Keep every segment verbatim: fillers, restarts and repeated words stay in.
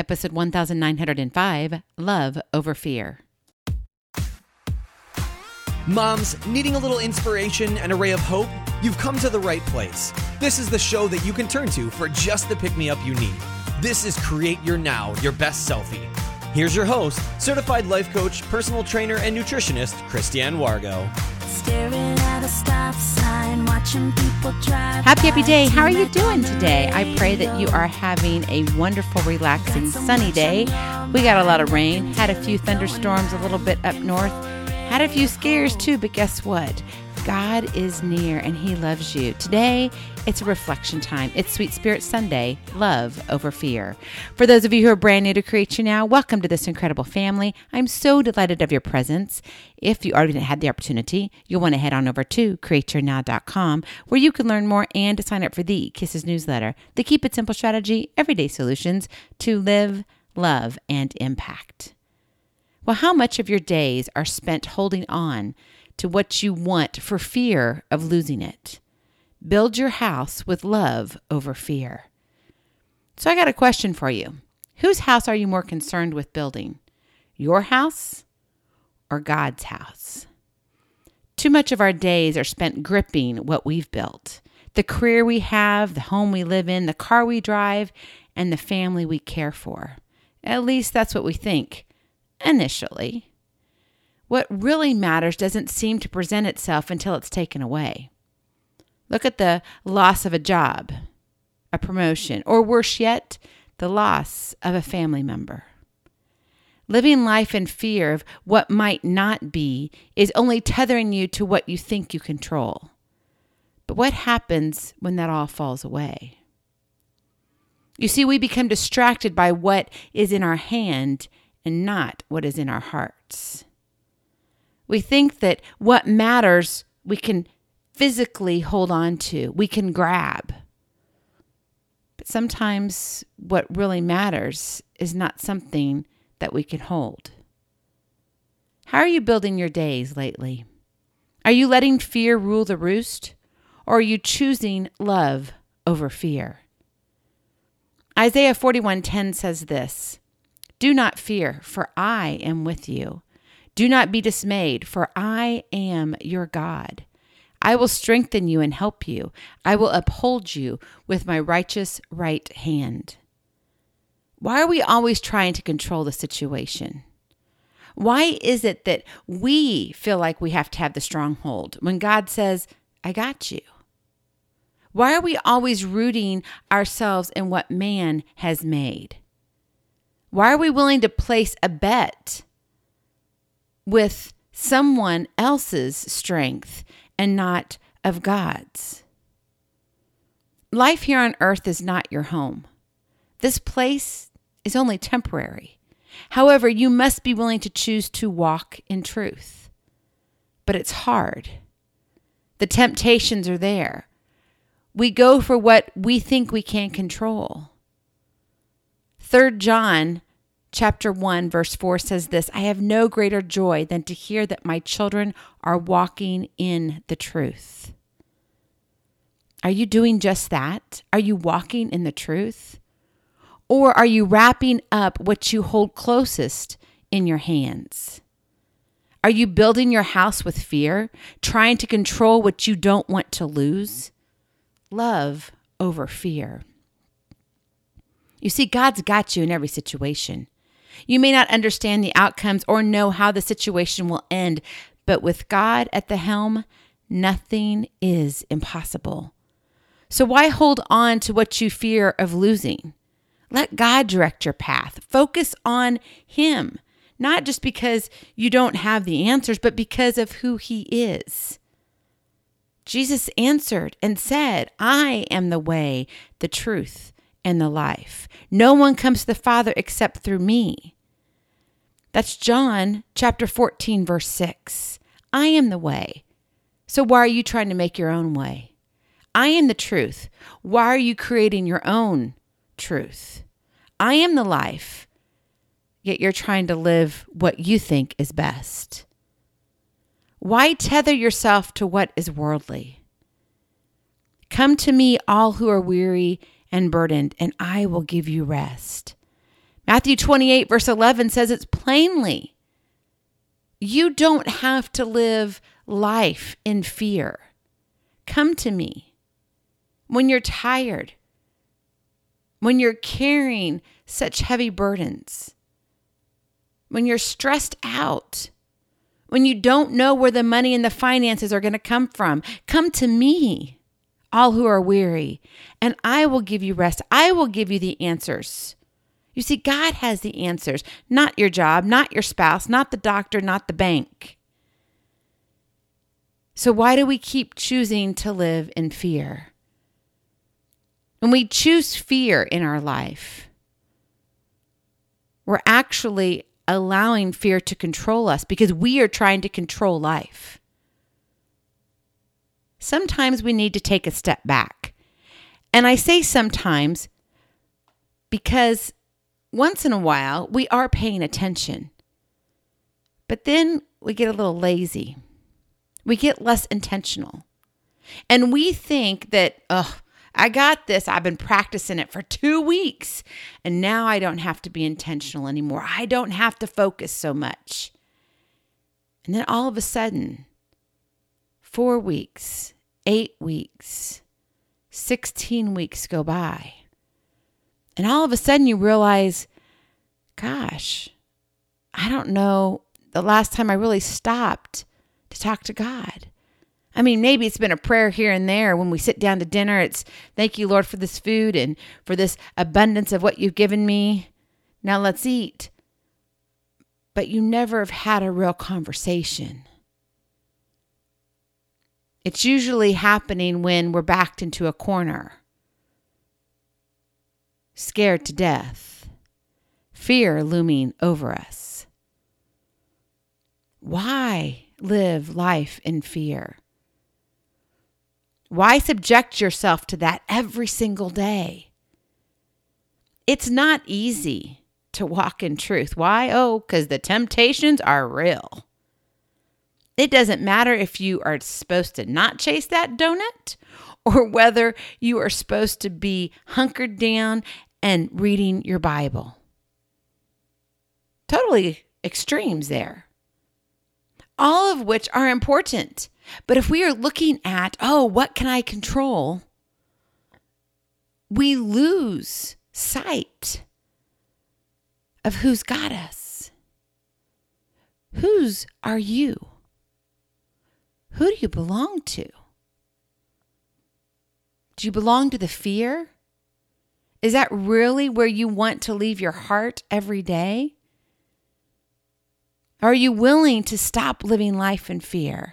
episode one thousand nine hundred five, Love Over Fear. Moms, needing a little inspiration and a ray of hope? You've come to the right place. This is the show that you can turn to for just the pick-me-up you need. This is Create Your Now, Your Best Selfie. Here's your host, certified life coach, personal trainer, and nutritionist, Christiane Wargo. Staring at a stop sign, watching people drive. Happy, happy day. How are you doing today? I pray that you are having a wonderful, relaxing, sunny day. We got a lot of rain, had a few thunderstorms a little bit up north, had a few scares too, but guess what? God is near and He loves you. Today, it's a reflection time. It's Sweet Spirit Sunday, Love Over Fear. For those of you who are brand new to Create Your Now, welcome to this incredible family. I'm so delighted of your presence. If you already had the opportunity, you'll want to head on over to create your now dot com, where you can learn more and to sign up for the Kisses newsletter, the Keep It Simple strategy, everyday solutions to live, love, and impact. Well, how much of your days are spent holding on to what you want for fear of losing it? Build your house with love over fear. So I got a question for you. Whose house are you more concerned with building? Your house or God's house? Too much of our days are spent gripping what we've built. The career we have, the home we live in, the car we drive, and the family we care for. At least that's what we think initially. What really matters doesn't seem to present itself until it's taken away. Look at the loss of a job, a promotion, or worse yet, the loss of a family member. Living life in fear of what might not be is only tethering you to what you think you control. But what happens when that all falls away? You see, we become distracted by what is in our hand and not what is in our hearts. We think that what matters we can physically hold on to, we can grab. But sometimes what really matters is not something that we can hold. How are you building your days lately? Are you letting fear rule the roost, or are you choosing love over fear? Isaiah forty-one ten says this, "Do not fear, for I am with you. Do not be dismayed, for I am your God. I will strengthen you and help you. I will uphold you with my righteous right hand." Why are we always trying to control the situation? Why is it that we feel like we have to have the stronghold when God says, "I got you"? Why are we always rooting ourselves in what man has made? Why are we willing to place a bet with someone else's strength and not of God's? Life here on earth is not your home. This place is only temporary. However, you must be willing to choose to walk in truth. But it's hard. The temptations are there. We go for what we think we can control. Third John Chapter one, verse four says this, "I have no greater joy than to hear that my children are walking in the truth." Are you doing just that? Are you walking in the truth? Or are you wrapping up what you hold closest in your hands? Are you building your house with fear, trying to control what you don't want to lose? Love over fear. You see, God's got you in every situation. You may not understand the outcomes or know how the situation will end, but with God at the helm, nothing is impossible. So why hold on to what you fear of losing? Let God direct your path. Focus on Him, not just because you don't have the answers, but because of who He is. Jesus answered and said, "I am the way, the truth, and the life. No one comes to the Father except through me." That's John chapter fourteen, verse six. I am the way. So why are you trying to make your own way? I am the truth. Why are you creating your own truth? I am the life. Yet you're trying to live what you think is best. Why tether yourself to what is worldly? Come to me, all who are weary and burdened, and I will give you rest. Matthew twenty-eight, verse eleven says it's plainly. You don't have to live life in fear. Come to me when you're tired, when you're carrying such heavy burdens, when you're stressed out, when you don't know where the money and the finances are going to come from. Come to me, all who are weary, and I will give you rest. I will give you the answers. You see, God has the answers, not your job, not your spouse, not the doctor, not the bank. So why do we keep choosing to live in fear? When we choose fear in our life, we're actually allowing fear to control us because we are trying to control life. Sometimes we need to take a step back. And I say sometimes because once in a while we are paying attention, but then we get a little lazy. We get less intentional. And we think that, oh, I got this. I've been practicing it for two weeks. And now I don't have to be intentional anymore. I don't have to focus so much. And then all of a sudden, four weeks, eight weeks, sixteen weeks go by. And all of a sudden you realize, gosh, I don't know the last time I really stopped to talk to God. I mean, maybe it's been a prayer here and there. When we sit down to dinner, it's thank you, Lord, for this food and for this abundance of what you've given me. Now let's eat. But you never have had a real conversation. It's usually happening when we're backed into a corner, scared to death, fear looming over us. Why live life in fear? Why subject yourself to that every single day? It's not easy to walk in truth. Why? Oh, because the temptations are real. It doesn't matter if you are supposed to not chase that donut or whether you are supposed to be hunkered down and reading your Bible. Totally extremes there. All of which are important. But if we are looking at, oh, what can I control? We lose sight of who's got us. Whose are you? Who do you belong to? Do you belong to the fear? Is that really where you want to leave your heart every day? Are you willing to stop living life in fear?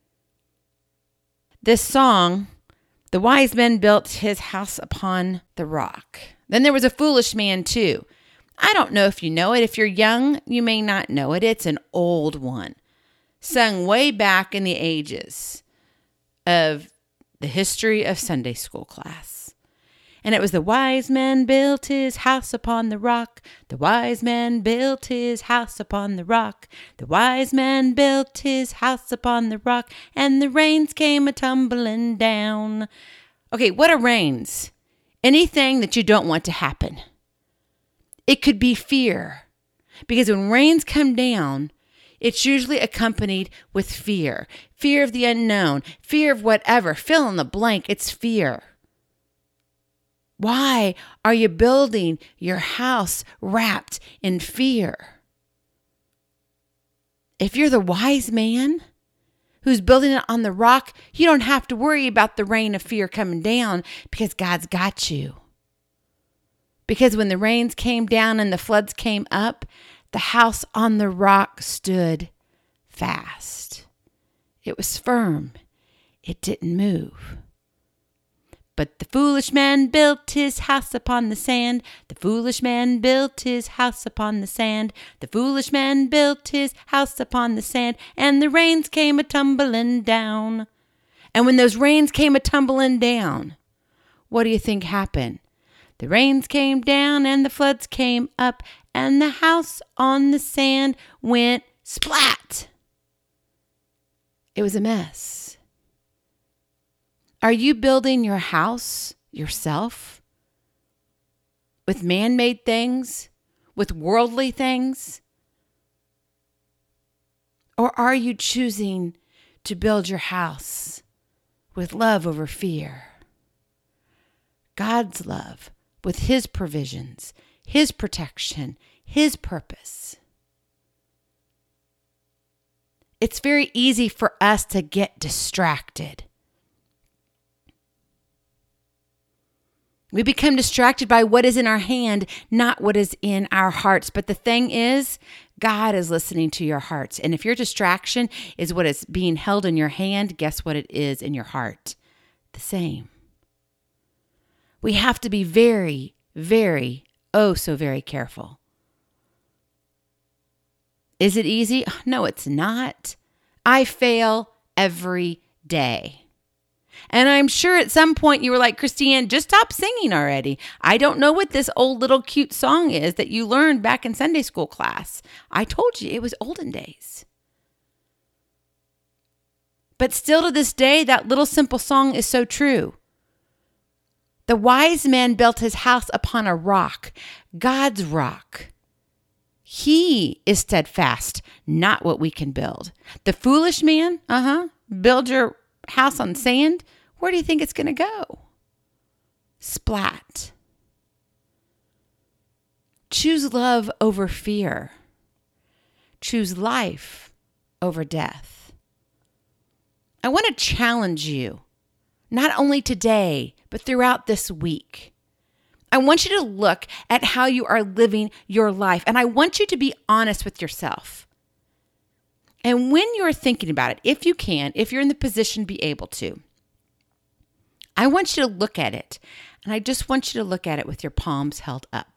This song, the wise man built his house upon the rock. Then there was a foolish man too. I don't know if you know it. If you're young, you may not know it. It's an old one, sung way back in the ages of the history of Sunday school class. And it was the wise man built his house upon the rock. The wise man built his house upon the rock. The wise man built his house upon the rock. And the rains came a-tumbling down. Okay, what are rains? Anything that you don't want to happen. It could be fear. Because when rains come down, it's usually accompanied with fear. Fear of the unknown. Fear of whatever. Fill in the blank. It's fear. Why are you building your house wrapped in fear? If you're the wise man who's building it on the rock, you don't have to worry about the rain of fear coming down because God's got you. Because when the rains came down and the floods came up, the house on the rock stood fast. It was firm. It didn't move. But the foolish man built his house upon the sand. The foolish man built his house upon the sand. The foolish man built his house upon the sand. And the rains came a-tumbling down. And when those rains came a-tumbling down, what do you think happened? The rains came down and the floods came up. And the house on the sand went splat. It was a mess. Are you building your house yourself with man-made things, with worldly things? Or are you choosing to build your house with love over fear? God's love with His provisions, His protection, His purpose. It's very easy for us to get distracted. We become distracted by what is in our hand, not what is in our hearts. But the thing is, God is listening to your hearts. And if your distraction is what is being held in your hand, guess what it is in your heart? The same. We have to be very, very, oh so very careful. Is it easy? No, it's not. I fail every day. And I'm sure at some point you were like, Christine, just stop singing already. I don't know what this old little cute song is that you learned back in Sunday school class. I told you it was olden days. But still to this day, that little simple song is so true. The wise man built his house upon a rock, God's rock. He is steadfast, not what we can build. The foolish man, uh-huh, build your house on sand. Where do you think it's going to go? Splat. Choose love over fear. Choose life over death. I want to challenge you, not only today, but throughout this week. I want you to look at how you are living your life, and I want you to be honest with yourself. And when you're thinking about it, if you can, if you're in the position to be able to, I want you to look at it. And I just want you to look at it with your palms held up.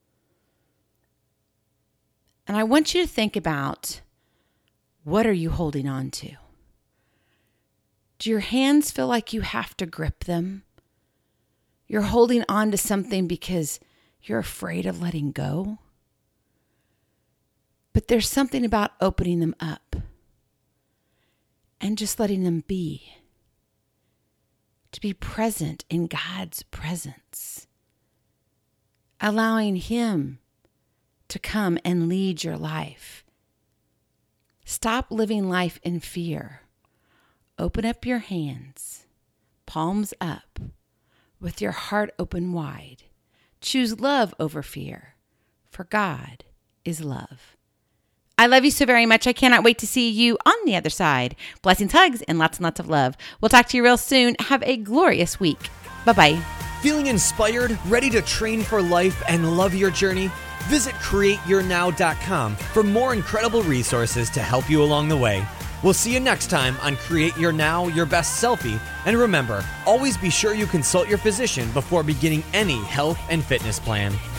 And I want you to think about, what are you holding on to? Do your hands feel like you have to grip them? You're holding on to something because you're afraid of letting go? But there's something about opening them up and just letting them be. To be present in God's presence. Allowing Him to come and lead your life. Stop living life in fear. Open up your hands, palms up, with your heart open wide. Choose love over fear, for God is love. I love you so very much. I cannot wait to see you on the other side. Blessings, hugs, and lots and lots of love. We'll talk to you real soon. Have a glorious week. Bye-bye. Feeling inspired, ready to train for life, and love your journey? Visit create your now dot com for more incredible resources to help you along the way. We'll see you next time on Create Your Now, Your Best Selfie. And remember, always be sure you consult your physician before beginning any health and fitness plan.